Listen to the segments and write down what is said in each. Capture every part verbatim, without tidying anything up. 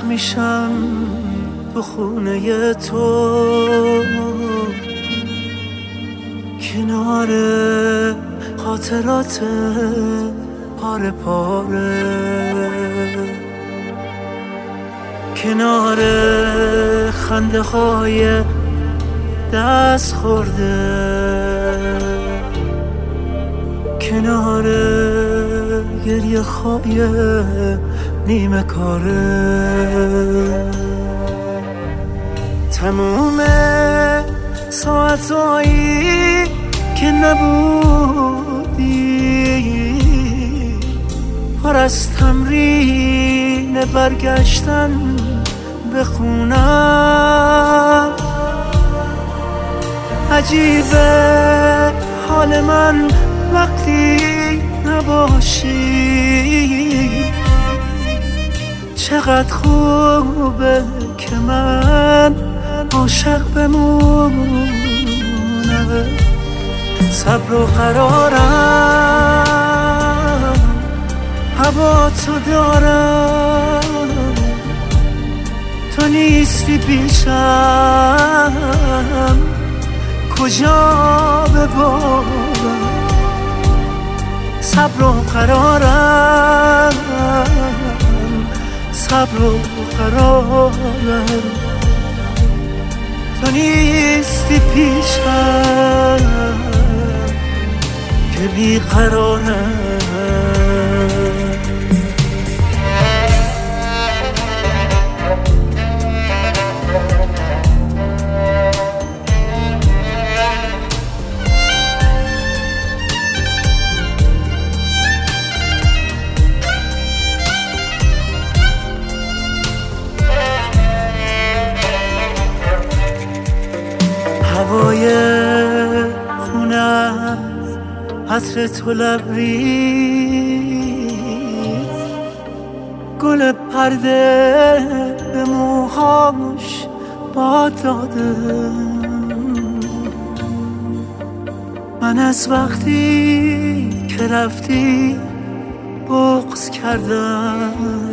میشم تو خونه تو، کنار خاطرات پاره پاره، کنار خنده های دست خورده، کنار گریه های نیمه کاره. تموم ساعتایی که نبودی پر از تمرین برگشتن به خونم. عجیبه حال من وقتی نباشی، چقدر خوبه که من عاشق بمونم. صبر و قرارم هوا تو دارم، تو نیستی پیشم کجا ببارم. صبر و قرارم، صبر و قرارم، تو نیستی پیشم که بیقرارم. هوای خونه عطر تو لبریز، گل پرده به موهاش باد داده. من از وقتی که رفتی بغض کردم،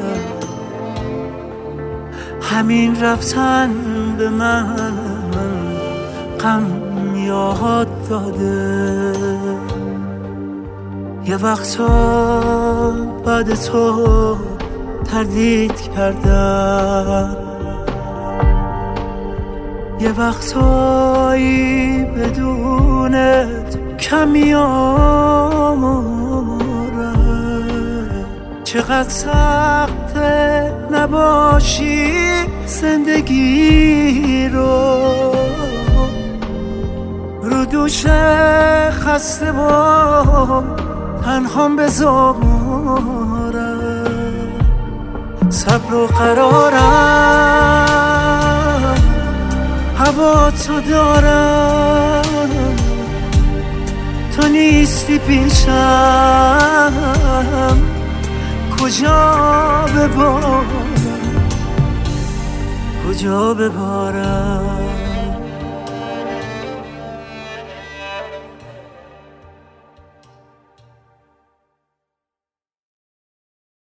همین رفتن به من غم یاد داده. یه وقتا بعد تو تردید کردم، یه وقتایی بدونت کمی آمارم. چقدر سخته نباشی زندگی رو، رو دوش خسته و تنهام بذارم. صبر و قرارم هوا تو دارم، تو نیستی پیشم کجا ببارم، کجا ببارم.